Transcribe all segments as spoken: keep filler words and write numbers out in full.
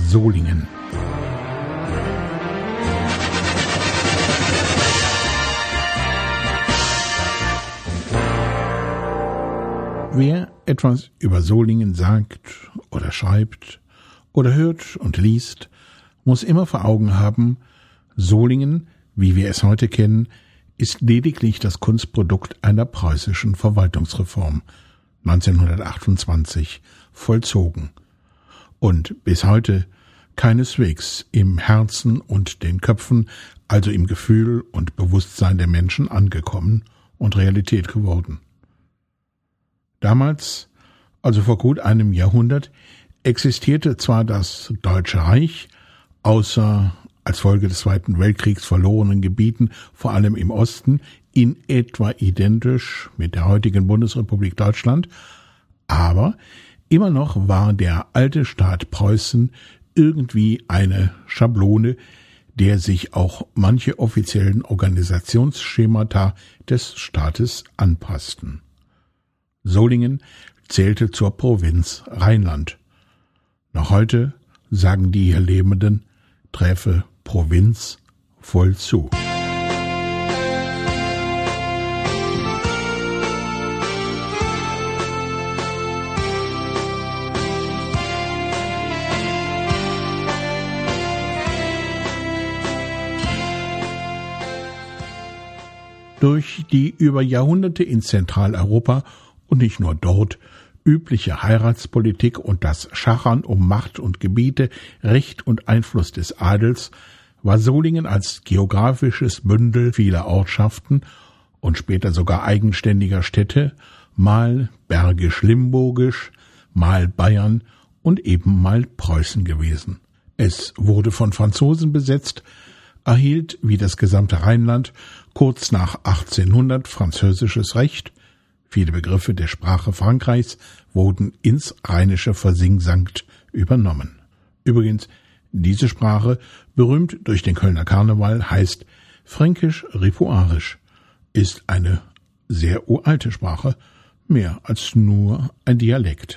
Solingen. Wer etwas über Solingen sagt oder schreibt oder hört und liest, muss immer vor Augen haben, Solingen, wie wir es heute kennen, ist lediglich das Kunstprodukt einer preußischen Verwaltungsreform neunzehnhundertachtundzwanzig vollzogen und bis heute keineswegs im Herzen und den Köpfen, also im Gefühl und Bewusstsein der Menschen angekommen und Realität geworden. Damals, also vor gut einem Jahrhundert, existierte zwar das Deutsche Reich, außer als Folge des Zweiten Weltkriegs verlorenen Gebieten, vor allem im Osten, in etwa identisch mit der heutigen Bundesrepublik Deutschland, aber immer noch war der alte Staat Preußen irgendwie eine Schablone, der sich auch manche offiziellen Organisationsschemata des Staates anpassten. Solingen zählte zur Provinz Rheinland. Noch heute sagen die hier Lebenden, träfe Provinz voll zu. Durch die über Jahrhunderte in Zentraleuropa und nicht nur dort übliche Heiratspolitik und das Schachern um Macht und Gebiete, Recht und Einfluss des Adels war Solingen als geografisches Bündel vieler Ortschaften und später sogar eigenständiger Städte, mal bergisch-limburgisch, mal Bayern und eben mal Preußen gewesen. Es wurde von Franzosen besetzt, erhielt, wie das gesamte Rheinland, kurz nach achtzehnhundert französisches Recht. Viele Begriffe der Sprache Frankreichs wurden ins Rheinische versingsankt übernommen. Übrigens, diese Sprache, berühmt durch den Kölner Karneval, heißt Fränkisch-Ripuarisch, ist eine sehr uralte Sprache, mehr als nur ein Dialekt.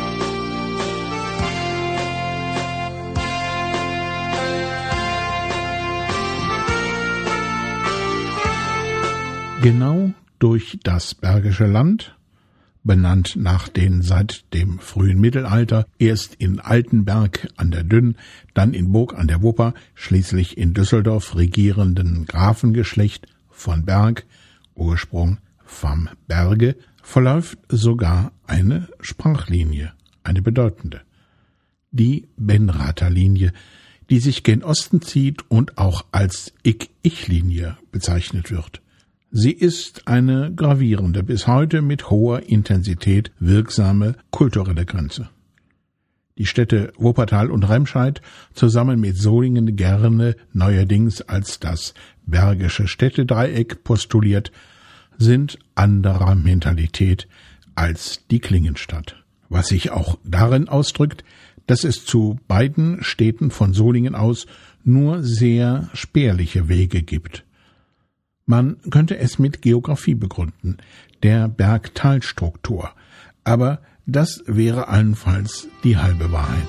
Genau durch das Bergische Land, benannt nach den seit dem frühen Mittelalter erst in Altenberg an der Dünn, dann in Burg an der Wupper, schließlich in Düsseldorf regierenden Grafengeschlecht von Berg, Ursprung vom Berge, verläuft sogar eine Sprachlinie, eine bedeutende. Die Benrather Linie, die sich gen Osten zieht und auch als Ich-Ich-Linie bezeichnet wird. Sie ist eine gravierende, bis heute mit hoher Intensität wirksame kulturelle Grenze. Die Städte Wuppertal und Remscheid, zusammen mit Solingen gerne neuerdings als das Bergische Städtedreieck postuliert, sind anderer Mentalität als die Klingenstadt. Was sich auch darin ausdrückt, dass es zu beiden Städten von Solingen aus nur sehr spärliche Wege gibt. Man könnte es mit Geografie begründen, der Berg-Tal-Struktur, aber das wäre allenfalls die halbe Wahrheit.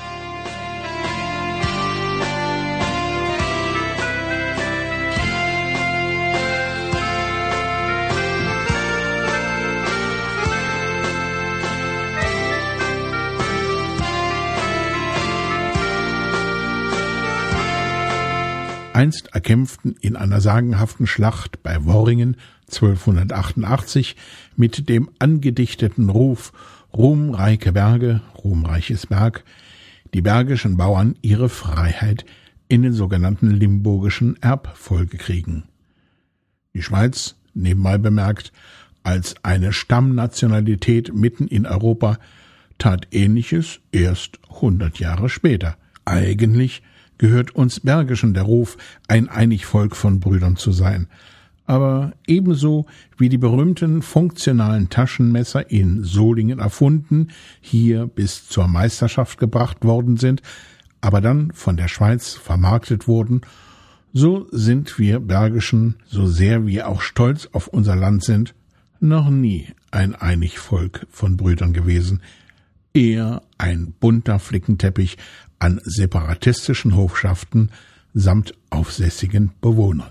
Einst erkämpften in einer sagenhaften Schlacht bei Worringen zwölfhundertachtundachtzig mit dem angedichteten Ruf Ruhmreiche Berge, ruhmreiches Berg, die bergischen Bauern ihre Freiheit in den sogenannten Limburgischen Erbfolgekriegen. Die Schweiz, nebenbei bemerkt, als eine Stammnationalität mitten in Europa, tat Ähnliches erst hundert Jahre später. Eigentlich gehört uns Bergischen der Ruf, ein Einigvolk von Brüdern zu sein. Aber ebenso wie die berühmten funktionalen Taschenmesser in Solingen erfunden, hier bis zur Meisterschaft gebracht worden sind, aber dann von der Schweiz vermarktet wurden, so sind wir Bergischen, so sehr wir auch stolz auf unser Land sind, noch nie ein Einigvolk von Brüdern gewesen, eher ein bunter Flickenteppich an separatistischen Hofschaften samt aufsässigen Bewohnern.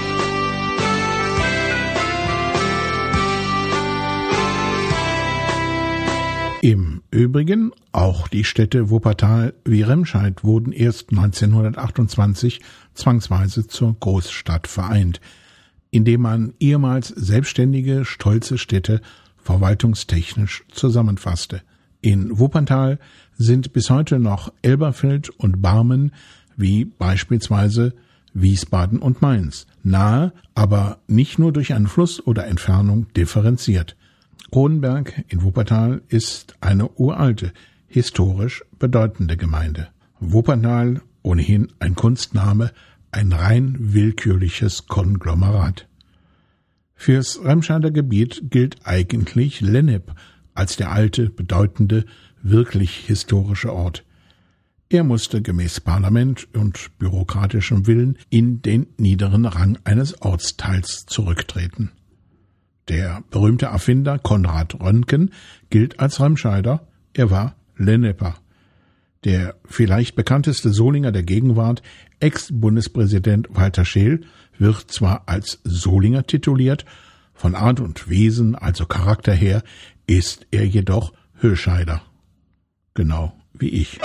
Im Übrigen auch die Städte Wuppertal wie Remscheid wurden erst neunzehnhundertachtundzwanzig zwangsweise zur Großstadt vereint, indem man ehemals selbstständige, stolze Städte verwaltungstechnisch zusammenfasste. In Wuppertal sind bis heute noch Elberfeld und Barmen wie beispielsweise Wiesbaden und Mainz, nahe, aber nicht nur durch einen Fluss oder Entfernung differenziert. Cronenberg in Wuppertal ist eine uralte, historisch bedeutende Gemeinde. Wuppertal, ohnehin ein Kunstname, ein rein willkürliches Konglomerat. Fürs Remscheider Gebiet gilt eigentlich Lennep als der alte, bedeutende, wirklich historische Ort. Er musste gemäß Parlament und bürokratischem Willen in den niederen Rang eines Ortsteils zurücktreten. Der berühmte Erfinder Konrad Röntgen gilt als Remscheider, er war Lenneper. Der vielleicht bekannteste Solinger der Gegenwart, Ex-Bundespräsident Walter Scheel, wird zwar als Solinger tituliert, von Art und Wesen, also Charakter her, ist er jedoch Höscheider. Genau wie ich.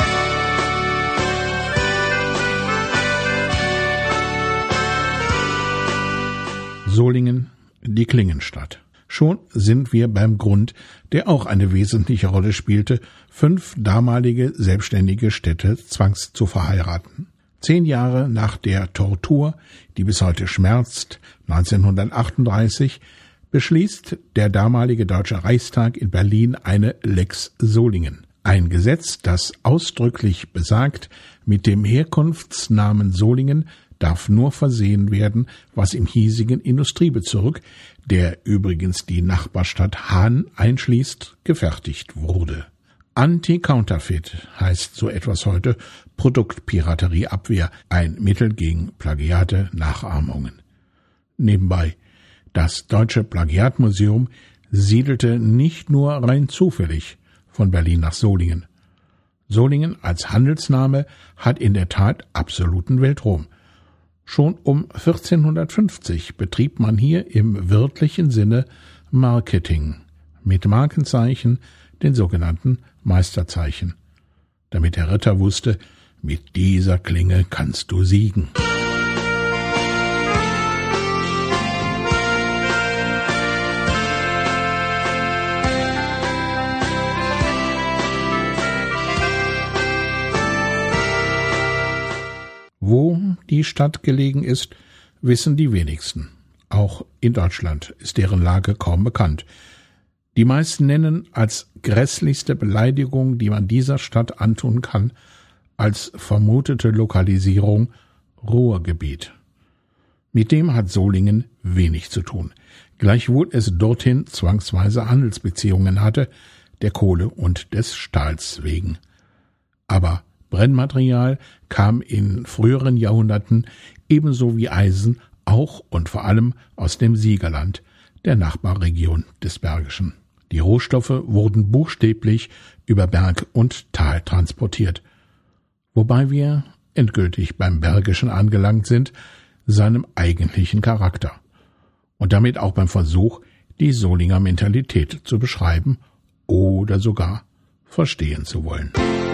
Solingen, die Klingenstadt. Schon sind wir beim Grund, der auch eine wesentliche Rolle spielte, fünf damalige selbstständige Städte zwangs zu verheiraten. Zehn Jahre nach der Tortur, die bis heute schmerzt, neunzehnhundertachtunddreißig, beschließt der damalige Deutsche Reichstag in Berlin eine Lex Solingen. Ein Gesetz, das ausdrücklich besagt, mit dem Herkunftsnamen Solingen darf nur versehen werden, was im hiesigen Industriebezirk, der übrigens die Nachbarstadt Hahn einschließt, gefertigt wurde. Anti-Counterfeit heißt so etwas heute Produktpiraterieabwehr, ein Mittel gegen Plagiate, Nachahmungen. Nebenbei, das Deutsche Plagiatmuseum siedelte nicht nur rein zufällig von Berlin nach Solingen. Solingen als Handelsname hat in der Tat absoluten Weltruhm. Schon um vierzehnhundertfünfzig betrieb man hier im wörtlichen Sinne Marketing mit Markenzeichen, den sogenannten Meisterzeichen, damit der Ritter wusste, mit dieser Klinge kannst du siegen. Wo die Stadt gelegen ist, wissen die wenigsten. Auch in Deutschland ist deren Lage kaum bekannt. Die meisten nennen als grässlichste Beleidigung, die man dieser Stadt antun kann, als vermutete Lokalisierung Ruhrgebiet. Mit dem hat Solingen wenig zu tun, gleichwohl es dorthin zwangsweise Handelsbeziehungen hatte, der Kohle und des Stahls wegen. Aber Brennmaterial kam in früheren Jahrhunderten ebenso wie Eisen auch und vor allem aus dem Siegerland, der Nachbarregion des Bergischen. Die Rohstoffe wurden buchstäblich über Berg und Tal transportiert, wobei wir endgültig beim Bergischen angelangt sind, seinem eigentlichen Charakter und damit auch beim Versuch, die Solinger Mentalität zu beschreiben oder sogar verstehen zu wollen.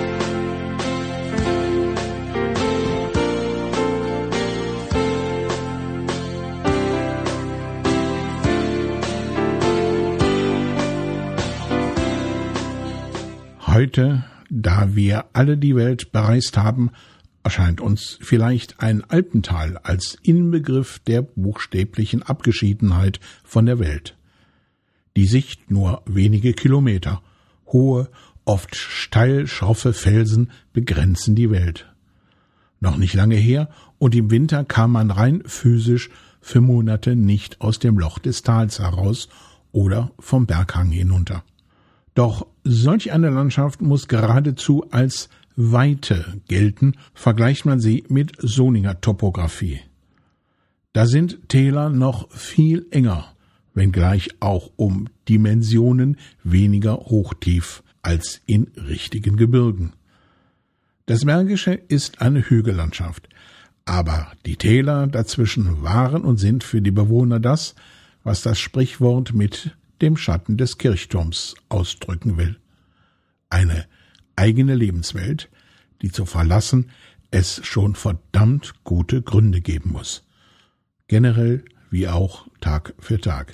Heute, da wir alle die Welt bereist haben, erscheint uns vielleicht ein Alpental als Inbegriff der buchstäblichen Abgeschiedenheit von der Welt. Die Sicht nur wenige Kilometer, hohe, oft steil schroffe Felsen begrenzen die Welt. Noch nicht lange her und im Winter kam man rein physisch für Monate nicht aus dem Loch des Tals heraus oder vom Berghang hinunter. Doch solch eine Landschaft muss geradezu als Weite gelten, vergleicht man sie mit Solinger Topographie. Da sind Täler noch viel enger, wenngleich auch um Dimensionen weniger hochtief als in richtigen Gebirgen. Das Bergische ist eine Hügellandschaft, aber die Täler dazwischen waren und sind für die Bewohner das, was das Sprichwort mit dem Schatten des Kirchturms ausdrücken will. Eine eigene Lebenswelt, die zu verlassen es schon verdammt gute Gründe geben muss. Generell wie auch Tag für Tag.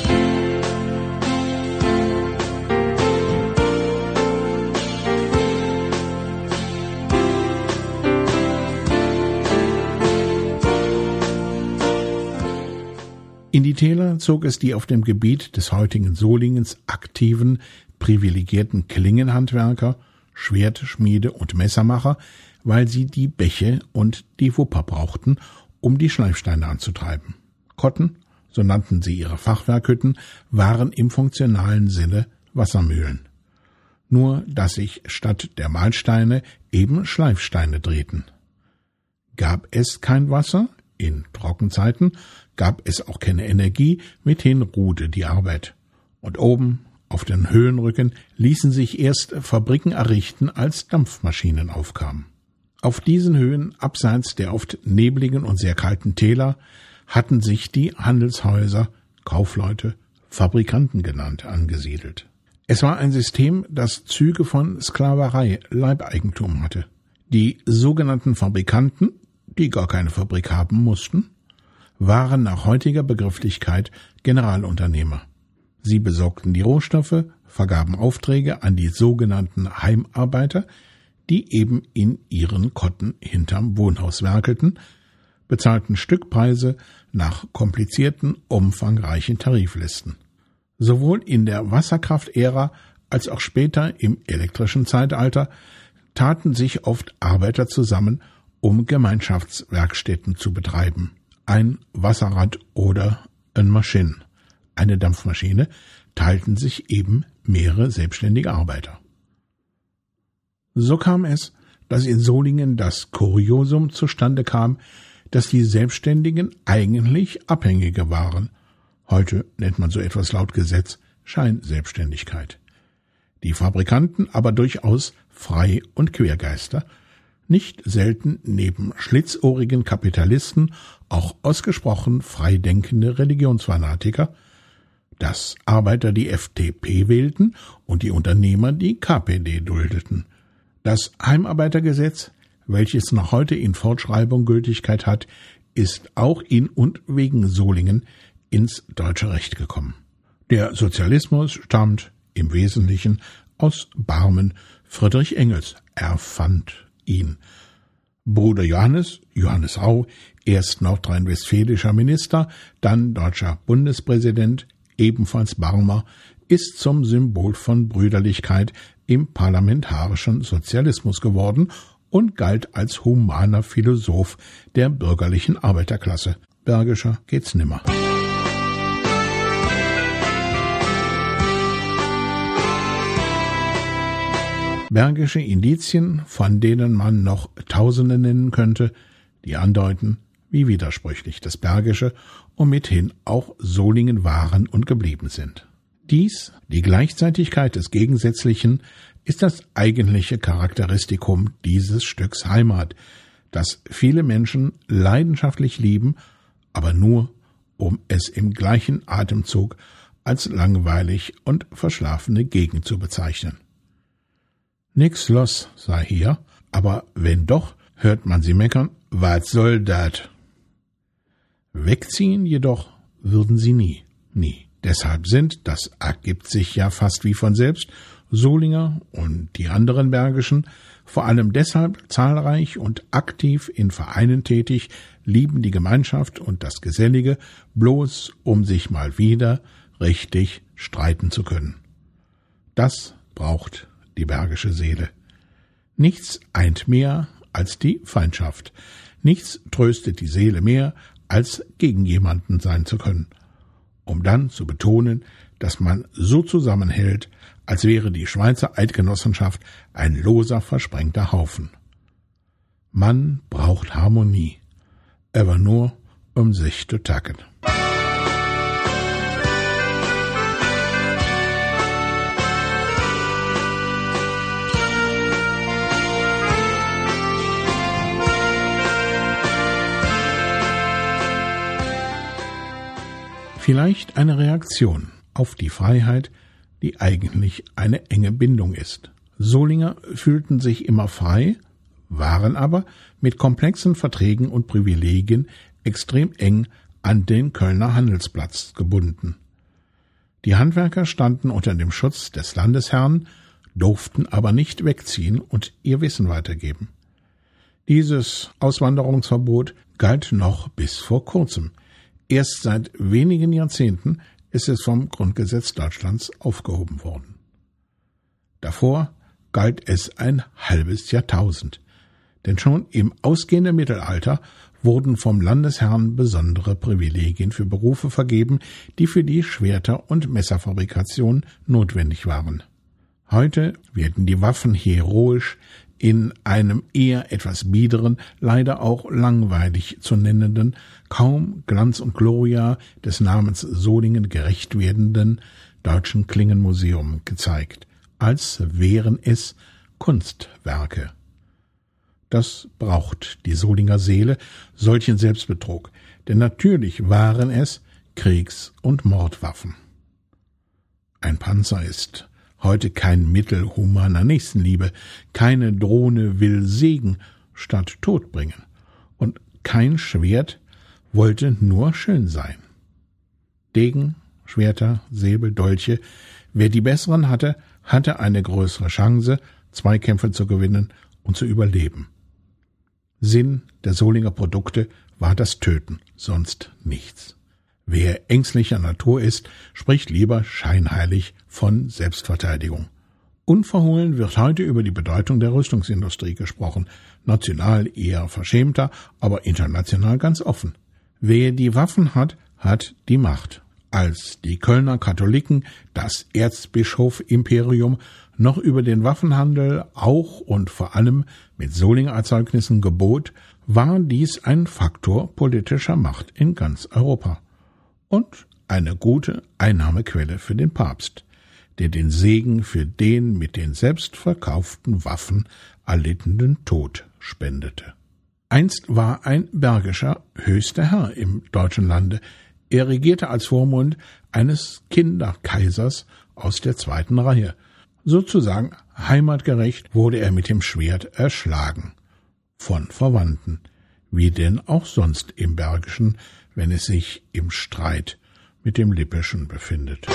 In die Täler zog es die auf dem Gebiet des heutigen Solingens aktiven, privilegierten Klingenhandwerker, Schwertschmiede und Messermacher, weil sie die Bäche und die Wupper brauchten, um die Schleifsteine anzutreiben. Kotten, so nannten sie ihre Fachwerkhütten, waren im funktionalen Sinne Wassermühlen. Nur, dass sich statt der Mahlsteine eben Schleifsteine drehten. Gab es kein Wasser, in Trockenzeiten, gab es auch keine Energie, mithin ruhte die Arbeit. Und oben, auf den Höhenrücken, ließen sich erst Fabriken errichten, als Dampfmaschinen aufkamen. Auf diesen Höhen, abseits der oft nebligen und sehr kalten Täler, hatten sich die Handelshäuser, Kaufleute, Fabrikanten genannt, angesiedelt. Es war ein System, das Züge von Sklaverei, Leibeigentum hatte. Die sogenannten Fabrikanten, die gar keine Fabrik haben mussten, waren nach heutiger Begrifflichkeit Generalunternehmer. Sie besorgten die Rohstoffe, vergaben Aufträge an die sogenannten Heimarbeiter, die eben in ihren Kotten hinterm Wohnhaus werkelten, bezahlten Stückpreise nach komplizierten, umfangreichen Tariflisten. Sowohl in der Wasserkraftära als auch später im elektrischen Zeitalter taten sich oft Arbeiter zusammen, um Gemeinschaftswerkstätten zu betreiben. Ein Wasserrad oder eine Maschine, eine Dampfmaschine, teilten sich eben mehrere selbstständige Arbeiter. So kam es, dass in Solingen das Kuriosum zustande kam, dass die Selbstständigen eigentlich Abhängige waren. Heute nennt man so etwas laut Gesetz Scheinselbstständigkeit. Die Fabrikanten aber durchaus Frei- und Quergeister, nicht selten neben schlitzohrigen Kapitalisten auch ausgesprochen freidenkende Religionsfanatiker, dass Arbeiter die F D P wählten und die Unternehmer die K P D duldeten. Das Heimarbeitergesetz, welches noch heute in Fortschreibung Gültigkeit hat, ist auch in und wegen Solingen ins deutsche Recht gekommen. Der Sozialismus stammt im Wesentlichen aus Barmen. Friedrich Engels erfand ihn. Bruder Johannes, Johannes Rau, erst nordrhein-westfälischer Minister, dann deutscher Bundespräsident, ebenfalls Barmer, ist zum Symbol von Brüderlichkeit im parlamentarischen Sozialismus geworden und galt als humaner Philosoph der bürgerlichen Arbeiterklasse. Bergischer geht's nimmer. Bergische Indizien, von denen man noch Tausende nennen könnte, die andeuten, wie widersprüchlich das Bergische und mithin auch Solingen waren und geblieben sind. Dies, die Gleichzeitigkeit des Gegensätzlichen, ist das eigentliche Charakteristikum dieses Stücks Heimat, das viele Menschen leidenschaftlich lieben, aber nur, um es im gleichen Atemzug als langweilig und verschlafene Gegend zu bezeichnen. Nix los, sei hier, aber wenn doch, hört man sie meckern, was soll dat? Wegziehen jedoch würden sie nie, nie. Deshalb sind, das ergibt sich ja fast wie von selbst, Solinger und die anderen Bergischen vor allem deshalb zahlreich und aktiv in Vereinen tätig, lieben die Gemeinschaft und das Gesellige, bloß um sich mal wieder richtig streiten zu können. Das braucht die bergische Seele. Nichts eint mehr als die Feindschaft. Nichts tröstet die Seele mehr, als gegen jemanden sein zu können. Um dann zu betonen, dass man so zusammenhält, als wäre die Schweizer Eidgenossenschaft ein loser, versprengter Haufen. Man braucht Harmonie, aber nur, um sich zu tacken. Vielleicht eine Reaktion auf die Freiheit, die eigentlich eine enge Bindung ist. Solinger fühlten sich immer frei, waren aber mit komplexen Verträgen und Privilegien extrem eng an den Kölner Handelsplatz gebunden. Die Handwerker standen unter dem Schutz des Landesherrn, durften aber nicht wegziehen und ihr Wissen weitergeben. Dieses Auswanderungsverbot galt noch bis vor kurzem. Erst seit wenigen Jahrzehnten ist es vom Grundgesetz Deutschlands aufgehoben worden. Davor galt es ein halbes Jahrtausend, denn schon im ausgehenden Mittelalter wurden vom Landesherrn besondere Privilegien für Berufe vergeben, die für die Schwerter- und Messerfabrikation notwendig waren. Heute werden die Waffen heroisch in einem eher etwas biederen, leider auch langweilig zu nennenden, kaum Glanz und Gloria des Namens Solingen gerecht werdenden Deutschen Klingenmuseum gezeigt, als wären es Kunstwerke. Das braucht die Solinger Seele, solchen Selbstbetrug, denn natürlich waren es Kriegs- und Mordwaffen. Ein Panzer ist heute kein Mittel humaner Nächstenliebe, keine Drohne will Segen statt Tod bringen, und kein Schwert wollte nur schön sein. Degen, Schwerter, Säbel, Dolche, wer die besseren hatte, hatte eine größere Chance, Zweikämpfe zu gewinnen und zu überleben. Sinn der Solinger Produkte war das Töten, sonst nichts. Wer ängstlicher Natur ist, spricht lieber scheinheilig von Selbstverteidigung. Unverhohlen wird heute über die Bedeutung der Rüstungsindustrie gesprochen, national eher verschämter, aber international ganz offen. Wer die Waffen hat, hat die Macht. Als die Kölner Katholiken das Erzbischof-Imperium noch über den Waffenhandel auch und vor allem mit Solinger Erzeugnissen gebot, war dies ein Faktor politischer Macht in ganz Europa. Und eine gute Einnahmequelle für den Papst, der den Segen für den mit den selbst verkauften Waffen erlittenen Tod spendete. Einst war ein Bergischer höchster Herr im deutschen Lande. Er regierte als Vormund eines Kinderkaisers aus der zweiten Reihe. Sozusagen heimatgerecht wurde er mit dem Schwert erschlagen. Von Verwandten, wie denn auch sonst im Bergischen, wenn es sich im Streit mit dem Lippischen befindet.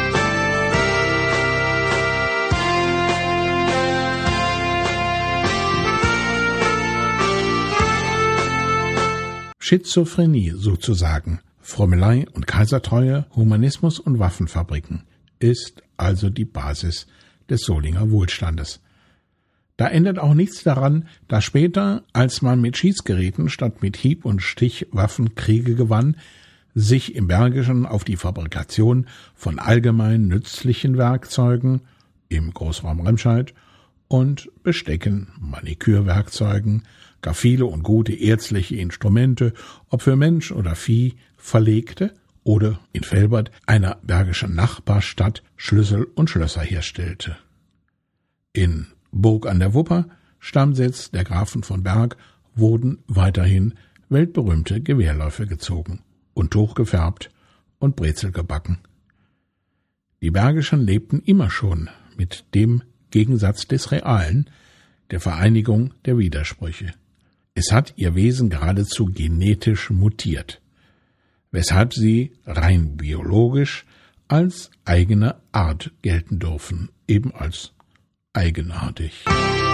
Schizophrenie sozusagen, Frömmelei und Kaisertreue, Humanismus und Waffenfabriken ist also die Basis des Solinger Wohlstandes. Da ändert auch nichts daran, dass später, als man mit Schießgeräten statt mit Hieb- und Stichwaffen Kriege gewann, sich im Bergischen auf die Fabrikation von allgemein nützlichen Werkzeugen im Großraum Remscheid und Bestecken, Manikürwerkzeugen, gar viele und gute ärztliche Instrumente, ob für Mensch oder Vieh, verlegte oder in Velbert, einer bergischen Nachbarstadt, Schlüssel und Schlösser herstellte. In Burg an der Wupper, Stammsitz der Grafen von Berg, wurden weiterhin weltberühmte Gewehrläufe gezogen und Tuch gefärbt und Brezel gebacken. Die Bergischen lebten immer schon mit dem Gegensatz des Realen, der Vereinigung der Widersprüche. Es hat ihr Wesen geradezu genetisch mutiert, weshalb sie rein biologisch als eigene Art gelten dürfen, eben als eigenartig.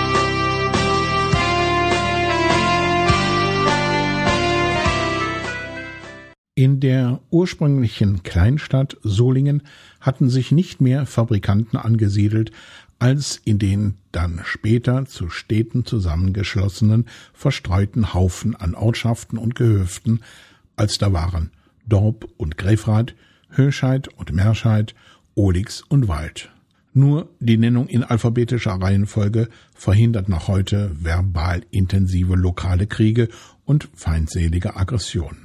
In der ursprünglichen Kleinstadt Solingen hatten sich nicht mehr Fabrikanten angesiedelt als in den dann später zu Städten zusammengeschlossenen, verstreuten Haufen an Ortschaften und Gehöften, als da waren Dorp und Grefrath, Höscheid und Merscheid, Ohlix und Wald. Nur die Nennung in alphabetischer Reihenfolge verhindert noch heute verbal intensive lokale Kriege und feindselige Aggressionen.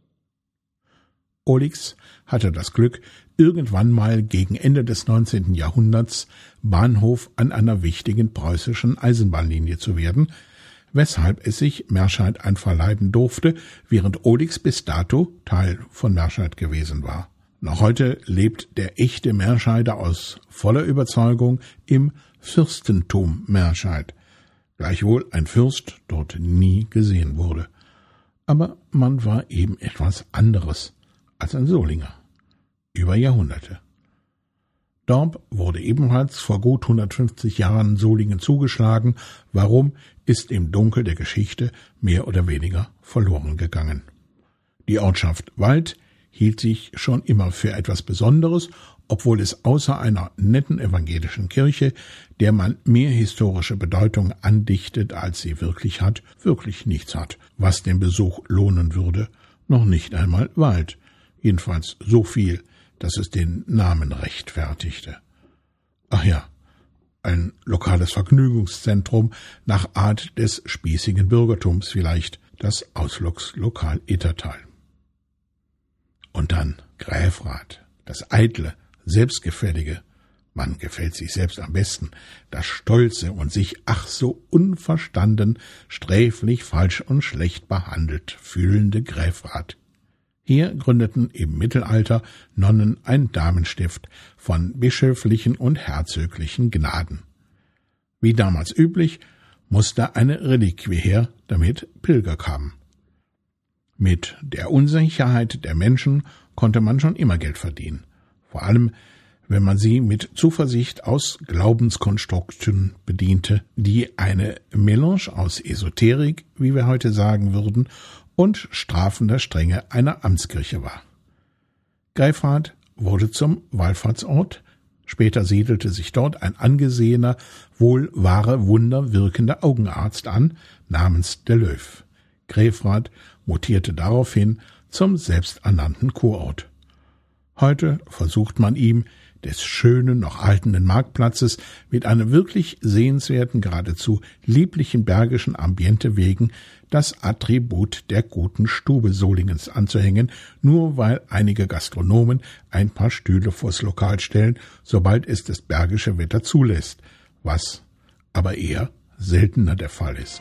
Ohlix hatte das Glück, irgendwann mal gegen Ende des neunzehnten Jahrhunderts Bahnhof an einer wichtigen preußischen Eisenbahnlinie zu werden, weshalb es sich Merscheid einverleiben durfte, während Ohlix bis dato Teil von Merscheid gewesen war. Noch heute lebt der echte Merscheider aus voller Überzeugung im Fürstentum Merscheid, gleichwohl ein Fürst dort nie gesehen wurde. Aber man war eben etwas anderes als ein Solinger. Über Jahrhunderte. Dorp wurde ebenfalls vor gut hundertfünfzig Jahren Solingen zugeschlagen. Warum, ist im Dunkel der Geschichte mehr oder weniger verloren gegangen. Die Ortschaft Wald hielt sich schon immer für etwas Besonderes, obwohl es außer einer netten evangelischen Kirche, der man mehr historische Bedeutung andichtet, als sie wirklich hat, wirklich nichts hat, was den Besuch lohnen würde, noch nicht einmal Wald, jedenfalls so viel, dass es den Namen rechtfertigte. Ach ja, ein lokales Vergnügungszentrum nach Art des spießigen Bürgertums vielleicht, das Ausflugslokal Ittertal. Und dann Gräfrath, das eitle, selbstgefällige, man gefällt sich selbst am besten, das stolze und sich ach so unverstanden, sträflich, falsch und schlecht behandelt fühlende Gräfrath. Hier gründeten im Mittelalter Nonnen ein Damenstift von bischöflichen und herzöglichen Gnaden. Wie damals üblich, musste eine Reliquie her, damit Pilger kamen. Mit der Unsicherheit der Menschen konnte man schon immer Geld verdienen, vor allem wenn man sie mit Zuversicht aus Glaubenskonstrukten bediente, die eine Melange aus Esoterik, wie wir heute sagen würden, und strafender Strenge einer Amtskirche war. Gräfrath wurde zum Wallfahrtsort, später siedelte sich dort ein angesehener, wohl wahre Wunder wirkender Augenarzt an, namens de Löw. Gräfrath mutierte daraufhin zum selbsternannten Kurort. Heute versucht man ihm, des schönen, noch altenden Marktplatzes mit einem wirklich sehenswerten, geradezu lieblichen bergischen Ambiente wegen das Attribut der guten Stube Solingens anzuhängen, nur weil einige Gastronomen ein paar Stühle vors Lokal stellen, sobald es das bergische Wetter zulässt, was aber eher seltener der Fall ist.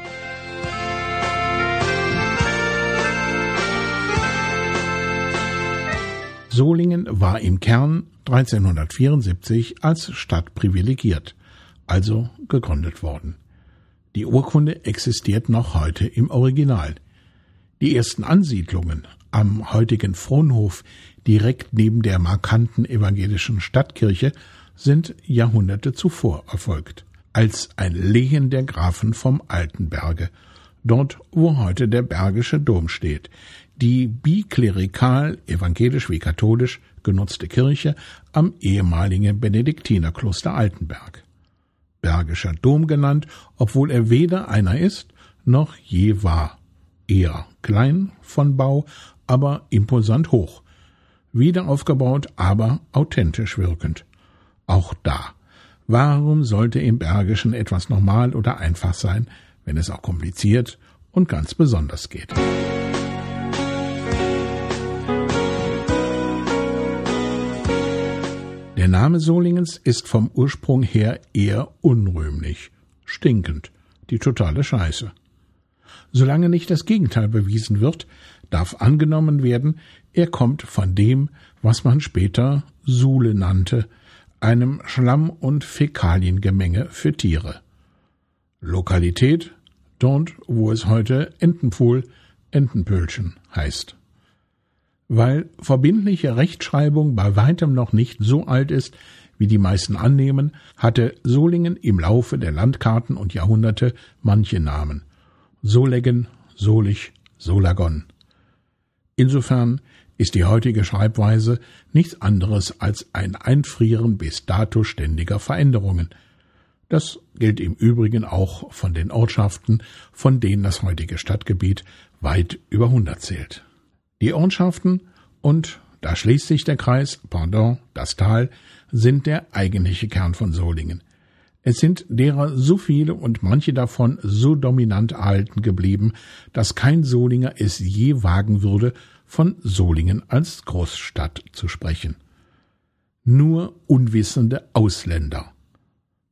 Solingen war im Kern dreizehnhundertvierundsiebzig als Stadt privilegiert, also gegründet worden. Die Urkunde existiert noch heute im Original. Die ersten Ansiedlungen am heutigen Fronhof direkt neben der markanten evangelischen Stadtkirche sind Jahrhunderte zuvor erfolgt, als ein Lehen der Grafen vom Altenberge, dort wo heute der Bergische Dom steht, die biklerikal, evangelisch wie katholisch, genutzte Kirche am ehemaligen Benediktinerkloster Altenberg. Bergischer Dom genannt, obwohl er weder einer ist, noch je war. Eher klein von Bau, aber imposant hoch. Wieder aufgebaut, aber authentisch wirkend. Auch da. Warum sollte im Bergischen etwas normal oder einfach sein, wenn es auch kompliziert und ganz besonders geht? Der Name Solingens ist vom Ursprung her eher unrühmlich, stinkend, die totale Scheiße. Solange nicht das Gegenteil bewiesen wird, darf angenommen werden, er kommt von dem, was man später Sule nannte, einem Schlamm- und Fäkaliengemenge für Tiere. Lokalität, dort, wo es heute Entenpfuhl, Entenpöhlchen heißt. Weil verbindliche Rechtschreibung bei weitem noch nicht so alt ist, wie die meisten annehmen, hatte Solingen im Laufe der Landkarten und Jahrhunderte manche Namen. Solegen, Solich, Solagon. Insofern ist die heutige Schreibweise nichts anderes als ein Einfrieren bis dato ständiger Veränderungen. Das gilt im Übrigen auch von den Ortschaften, von denen das heutige Stadtgebiet weit über hundert zählt. Die Ortschaften und, da schließt sich der Kreis, pardon, das Tal, sind der eigentliche Kern von Solingen. Es sind derer so viele und manche davon so dominant erhalten geblieben, dass kein Solinger es je wagen würde, von Solingen als Großstadt zu sprechen. Nur unwissende Ausländer.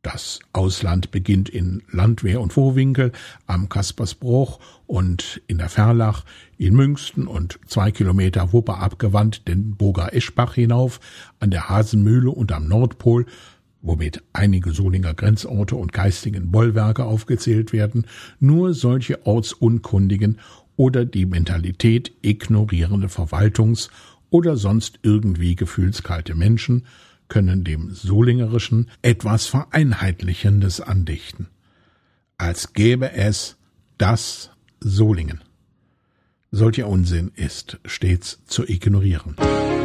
Das Ausland beginnt in Landwehr und Vohwinkel, am Kaspersbruch und in der Verlach, in Münsten und zwei Kilometer Wupper abgewandt den Burger Eschbach hinauf, an der Hasenmühle und am Nordpol, womit einige Solinger Grenzorte und geistigen Bollwerke aufgezählt werden, nur solche ortsunkundigen oder die Mentalität ignorierende Verwaltungs- oder sonst irgendwie gefühlskalte Menschen können dem Solingerischen etwas Vereinheitlichendes andichten, als gäbe es das Solingen. Solcher Unsinn ist stets zu ignorieren.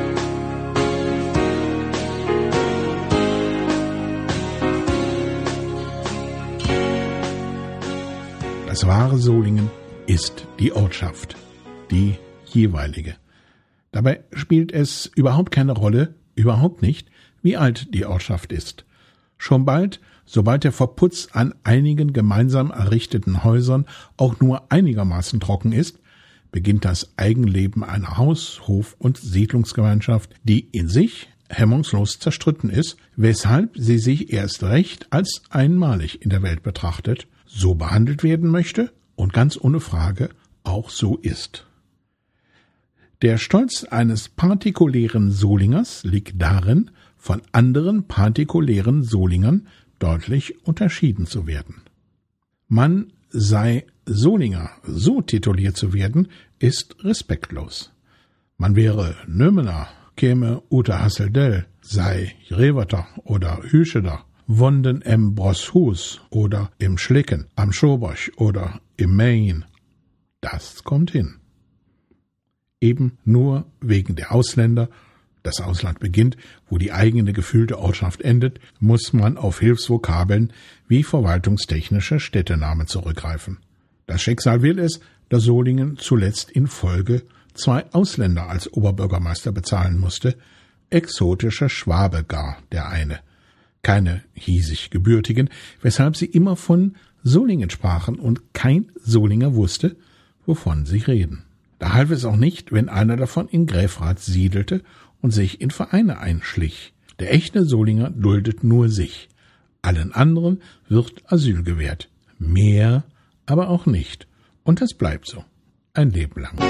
Das wahre Solingen ist die Ortschaft, die jeweilige. Dabei spielt es überhaupt keine Rolle, überhaupt nicht, wie alt die Ortschaft ist. Schon bald, sobald der Verputz an einigen gemeinsam errichteten Häusern auch nur einigermaßen trocken ist, beginnt das Eigenleben einer Haus-, Hof- und Siedlungsgemeinschaft, die in sich hemmungslos zerstritten ist, weshalb sie sich erst recht als einmalig in der Welt betrachtet, so behandelt werden möchte und ganz ohne Frage auch so ist. Der Stolz eines partikulären Solingers liegt darin, von anderen partikulären Solingern deutlich unterschieden zu werden. Man sei Solinger, so tituliert zu werden, ist respektlos. Man wäre Nömener, käme Ute Hasseldell, sei Reverter oder Hüscheder, wonden im Brosshus oder im Schlicken, am Schobosch oder im Main. Das kommt hin. Eben nur wegen der Ausländer, das Ausland beginnt, wo die eigene gefühlte Ortschaft endet, muss man auf Hilfsvokabeln wie verwaltungstechnische Städtenamen zurückgreifen. Das Schicksal will es, dass Solingen zuletzt in Folge zwei Ausländer als Oberbürgermeister bezahlen musste, exotische Schwabe gar der eine. Keine hiesig Gebürtigen, weshalb sie immer von Solingen sprachen und kein Solinger wusste, wovon sie reden. Da half es auch nicht, wenn einer davon in Gräfrath siedelte und sich in Vereine einschlich. Der echte Solinger duldet nur sich. Allen anderen wird Asyl gewährt. Mehr aber auch nicht. Und das bleibt so. Ein Leben lang.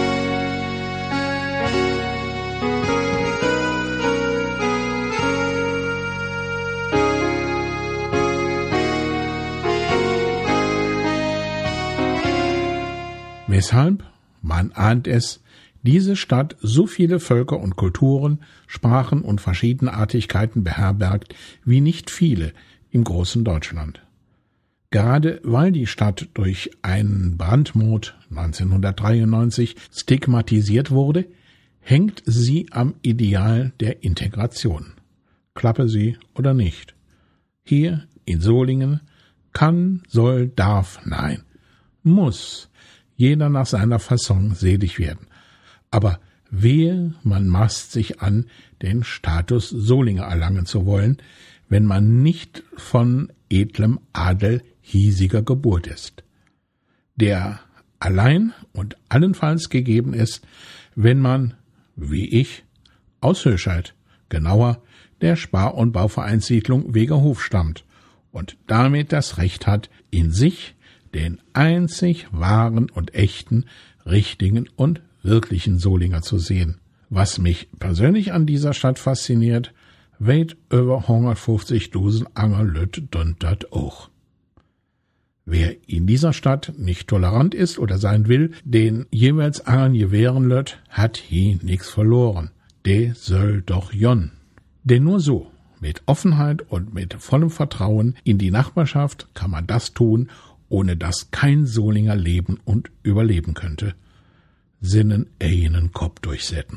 Weshalb? Man ahnt es, diese Stadt so viele Völker und Kulturen, Sprachen und Verschiedenartigkeiten beherbergt wie nicht viele im großen Deutschland. Gerade weil die Stadt durch einen Brandmord neunzehnhundertdreiundneunzig stigmatisiert wurde, hängt sie am Ideal der Integration. Klappe sie oder nicht. Hier in Solingen kann, soll, darf, nein, muss jeder nach seiner Fasson selig werden. Aber wehe, man maßt sich an, den Status Solinger erlangen zu wollen, wenn man nicht von edlem Adel hiesiger Geburt ist, der allein und allenfalls gegeben ist, wenn man, wie ich, aus Höscheid, genauer der Spar- und Bauvereinssiedlung Wegerhof stammt und damit das Recht hat, in sich den einzig wahren und echten, richtigen und wirklichen Solinger zu sehen. Was mich persönlich an dieser Stadt fasziniert, weit über hundertfünfzigtausend Anger Lütt dünnt dat auch. Wer in dieser Stadt nicht tolerant ist oder sein will, den jeweils Angern gewähren Lütt, hat hier nix verloren. De soll doch jon. Denn nur so, mit Offenheit und mit vollem Vertrauen in die Nachbarschaft, kann man das tun, ohne dass kein Solinger leben und überleben könnte. Sinnen einen Kopf durchsetzen.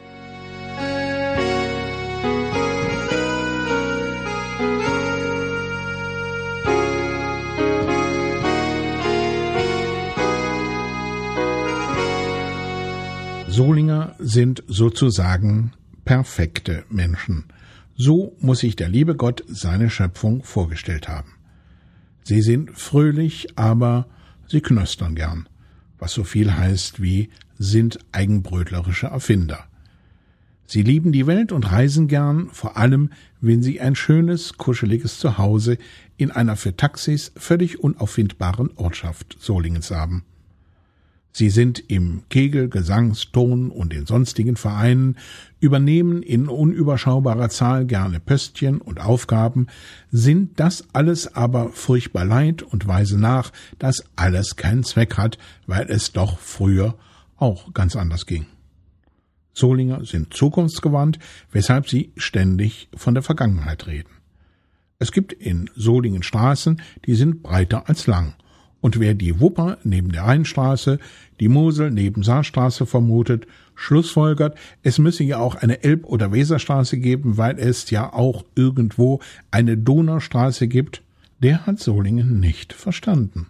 Solinger sind sozusagen perfekte Menschen. So muss sich der liebe Gott seine Schöpfung vorgestellt haben. Sie sind fröhlich, aber sie knöstern gern, was so viel heißt wie sind eigenbrötlerische Erfinder. Sie lieben die Welt und reisen gern, vor allem, wenn sie ein schönes, kuscheliges Zuhause in einer für Taxis völlig unauffindbaren Ortschaft Solingens haben. Sie sind im Kegel-, Gesangs-, Ton- und den sonstigen Vereinen, übernehmen in unüberschaubarer Zahl gerne Pöstchen und Aufgaben, sind das alles aber furchtbar leid und weisen nach, dass alles keinen Zweck hat, weil es doch früher auch ganz anders ging. Solinger sind zukunftsgewandt, weshalb sie ständig von der Vergangenheit reden. Es gibt in Solingen Straßen, die sind breiter als lang. Und wer die Wupper neben der Rheinstraße, die Mosel neben Saarstraße vermutet, schlussfolgert, es müsse ja auch eine Elb- oder Weserstraße geben, weil es ja auch irgendwo eine Donaustraße gibt, der hat Solingen nicht verstanden.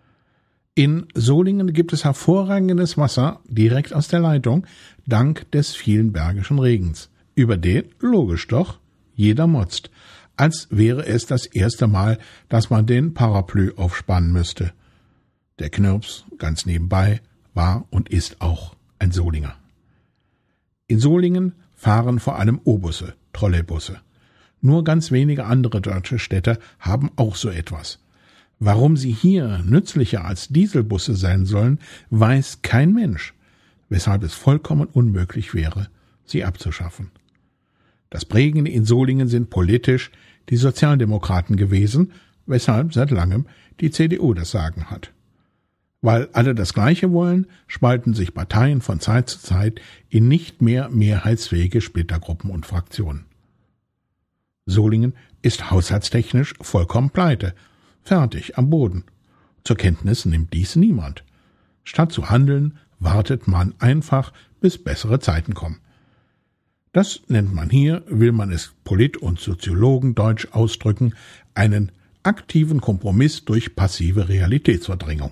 In Solingen gibt es hervorragendes Wasser direkt aus der Leitung, dank des vielen bergischen Regens, über den, logisch doch, jeder motzt, als wäre es das erste Mal, dass man den Parapluie aufspannen müsste. Der Knirps, ganz nebenbei, war und ist auch ein Solinger. In Solingen fahren vor allem O-Busse, Trolleybusse. Nur ganz wenige andere deutsche Städte haben auch so etwas. Warum sie hier nützlicher als Dieselbusse sein sollen, weiß kein Mensch, weshalb es vollkommen unmöglich wäre, sie abzuschaffen. Das Prägende in Solingen sind politisch die Sozialdemokraten gewesen, weshalb seit langem die C D U das Sagen hat. Weil alle das Gleiche wollen, spalten sich Parteien von Zeit zu Zeit in nicht mehr mehrheitsfähige Splittergruppen und Fraktionen. Solingen ist haushaltstechnisch vollkommen pleite, fertig am Boden. Zur Kenntnis nimmt dies niemand. Statt zu handeln, wartet man einfach, bis bessere Zeiten kommen. Das nennt man hier, will man es Polit- und Soziologendeutsch ausdrücken, einen aktiven Kompromiss durch passive Realitätsverdrängung.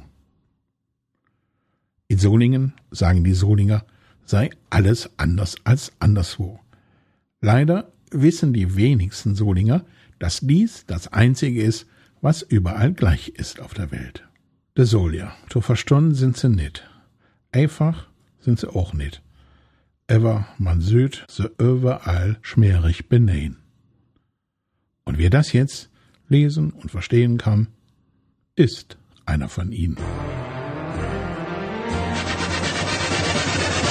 In Solingen, sagen die Solinger, sei alles anders als anderswo. Leider wissen die wenigsten Solinger, dass dies das Einzige ist, was überall gleich ist auf der Welt. De Solier, zu verstehen sind sie nicht. Einfach sind sie auch nicht. Aber man süd sie überall schmierig benähen. Und wer das jetzt lesen und verstehen kann, ist einer von ihnen.